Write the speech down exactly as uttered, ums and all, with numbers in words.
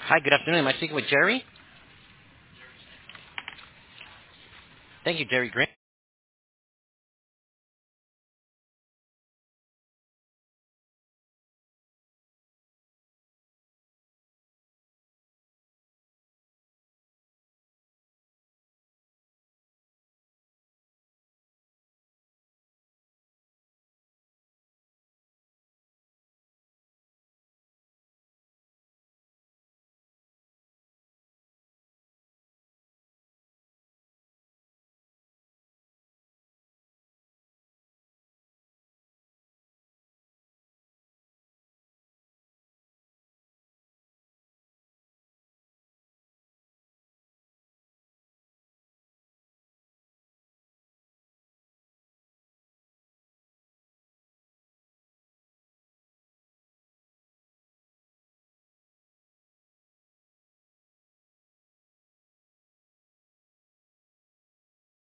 Hi, good afternoon. Am I speaking with Jerry? Thank you, Jerry Green.